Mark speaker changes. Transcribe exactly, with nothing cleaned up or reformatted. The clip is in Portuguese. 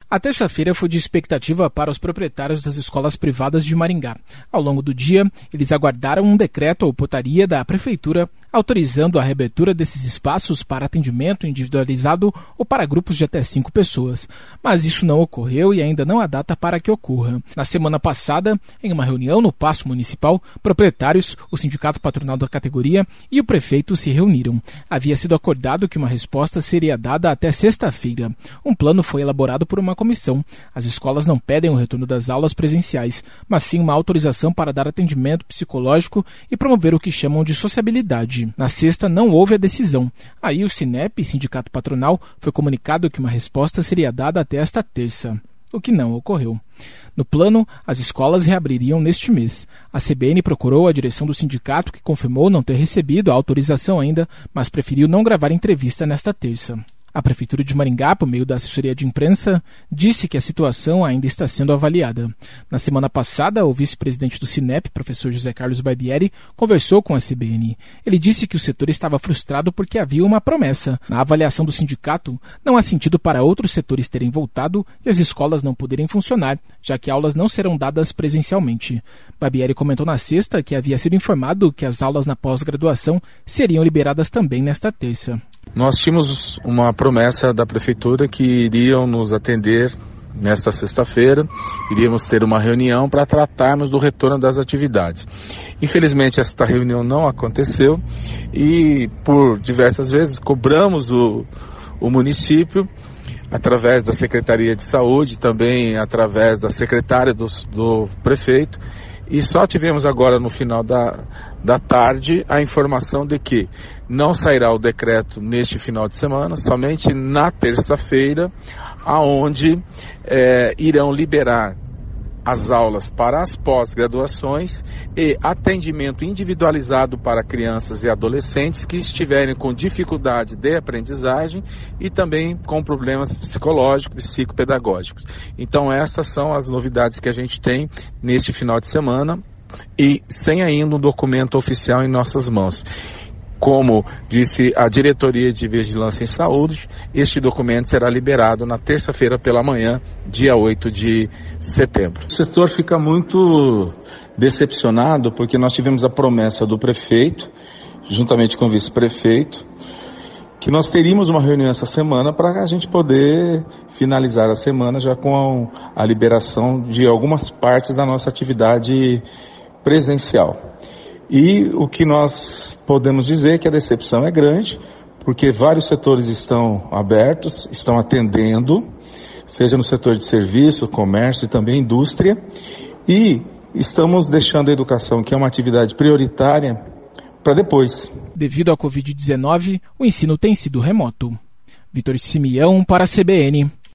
Speaker 1: A terça-feira foi de expectativa para os proprietários das escolas privadas de Maringá. Ao longo do dia, eles aguardaram um decreto ou portaria da Prefeitura autorizando a reabertura desses espaços para atendimento individualizado ou para grupos de até cinco pessoas. Mas isso não ocorreu e ainda não há data para que ocorra. Na semana passada, em uma reunião no Paço Municipal, proprietários, o sindicato patronal da categoria e o prefeito se reuniram. Havia sido acordado que uma resposta seria dada até sexta-feira. Um plano foi elaborado por uma comissão. As escolas não pedem o retorno das aulas presenciais, mas sim uma autorização para dar atendimento psicológico e promover o que chamam de sociabilidade. Na sexta, não houve a decisão. Aí o Sinep, sindicato patronal, foi comunicado que uma resposta seria dada até esta terça, o que não ocorreu. No plano, as escolas reabririam neste mês. A C B N procurou a direção do sindicato, que confirmou não ter recebido a autorização ainda, mas preferiu não gravar entrevista nesta terça. A Prefeitura de Maringá, por meio da assessoria de imprensa, disse que a situação ainda está sendo avaliada. Na semana passada, o vice-presidente do Sinep, professor José Carlos Barbieri, conversou com a C B N. Ele disse que o setor estava frustrado porque havia uma promessa. Na avaliação do sindicato, não há sentido para outros setores terem voltado e as escolas não poderem funcionar, já que aulas não serão dadas presencialmente. Barbieri comentou na sexta que havia sido informado que as aulas na pós-graduação seriam liberadas também nesta terça.
Speaker 2: Nós tínhamos uma promessa da Prefeitura que iriam nos atender nesta sexta-feira, iríamos ter uma reunião para tratarmos do retorno das atividades. Infelizmente, esta reunião não aconteceu e, por diversas vezes, cobramos o, o município, através da Secretaria de Saúde, também através da secretária do, do prefeito, e só tivemos agora no final da, da tarde a informação de que não sairá o decreto neste final de semana, somente na terça-feira, aonde é, irão liberar as aulas para as pós-graduações e atendimento individualizado para crianças e adolescentes que estiverem com dificuldade de aprendizagem e também com problemas psicológicos e psicopedagógicos. Então essas são as novidades que a gente tem neste final de semana e sem ainda um documento oficial em nossas mãos. Como disse a Diretoria de Vigilância em Saúde, este documento será liberado na terça-feira pela manhã, dia oito de setembro. O setor fica muito decepcionado porque nós tivemos a promessa do prefeito, juntamente com o vice-prefeito, que nós teríamos uma reunião essa semana para a gente poder finalizar a semana já com a liberação de algumas partes da nossa atividade presencial. E o que nós podemos dizer é que a decepção é grande, porque vários setores estão abertos, estão atendendo, seja no setor de serviço, comércio e também indústria, e estamos deixando a educação, que é uma atividade prioritária, para depois.
Speaker 1: Devido à covid dezenove, o ensino tem sido remoto. Vitor Simeão para a C B N.